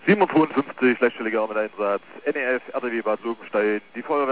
752, leichtstelliger Armeneinsatz, NEF, RDW Bad Lobenstein, die Feuerwehr